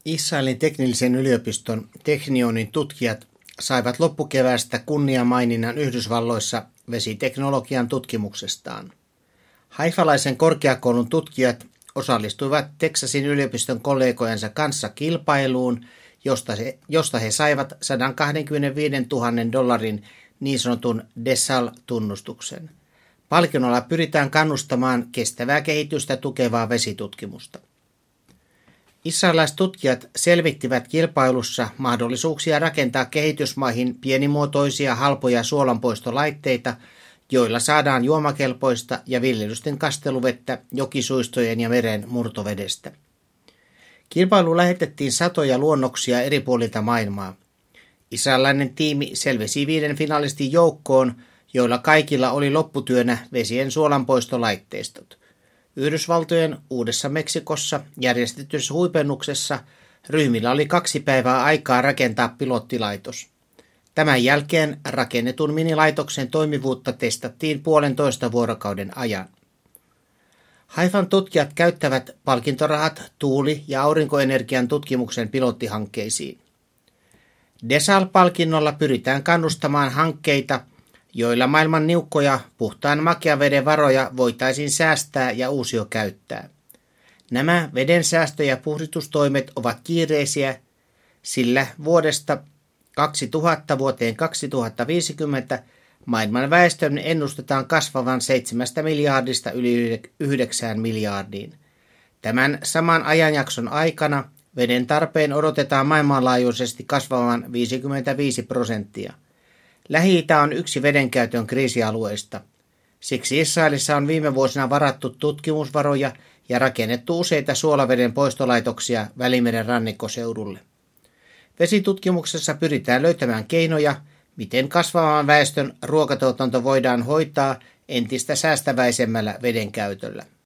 Israelin teknillisen yliopiston Technionin tutkijat saivat loppukeväästä kunniamaininnan Yhdysvalloissa vesiteknologian tutkimuksestaan. Haifalaisen korkeakoulun tutkijat osallistuivat Texasin yliopiston kollegojensa kanssa kilpailuun, josta he saivat $125,000 niin sanotun DESAL-tunnustuksen. Palkinnolla pyritään kannustamaan kestävää kehitystä tukevaa vesitutkimusta. Israelaistutkijat selvittivät kilpailussa mahdollisuuksia rakentaa kehitysmaihin pienimuotoisia halpoja suolanpoistolaitteita, joilla saadaan juomakelpoista ja viljelysten kasteluvettä jokisuistojen ja meren murtovedestä. Kilpailuun lähetettiin satoja luonnoksia eri puolilta maailmaa. Israelilainen tiimi selvisi 5 finalistin joukkoon, joilla kaikilla oli lopputyönä vesien suolanpoistolaitteistot. Yhdysvaltojen Uudessa Meksikossa järjestetyssä huipennuksessa ryhmillä oli 2 päivää aikaa rakentaa pilottilaitos. Tämän jälkeen rakennetun minilaitoksen toimivuutta testattiin 1,5 vuorokauden ajan. Haifan tutkijat käyttävät palkintorahat tuuli- ja aurinkoenergian tutkimuksen pilottihankkeisiin. DESAL-palkinnolla pyritään kannustamaan hankkeita, joilla maailman niukkoja puhtaan makeaveden varoja voitaisiin säästää ja uusiokäyttää. Nämä vedensäästö- ja puhdistustoimet ovat kiireisiä, sillä vuodesta 2000 vuoteen 2050 maailman väestön ennustetaan kasvavan 7 miljardista yli 9 miljardiin. Tämän saman ajanjakson aikana veden tarpeen odotetaan maailmanlaajuisesti kasvavan 55%. Lähi-itä on yksi vedenkäytön kriisialueista. Siksi Israelissa on viime vuosina varattu tutkimusvaroja ja rakennettu useita suolaveden poistolaitoksia Välimeren rannikkoseudulle. Vesitutkimuksessa pyritään löytämään keinoja, miten kasvavan väestön ruokatuotanto voidaan hoitaa entistä säästäväisemmällä vedenkäytöllä.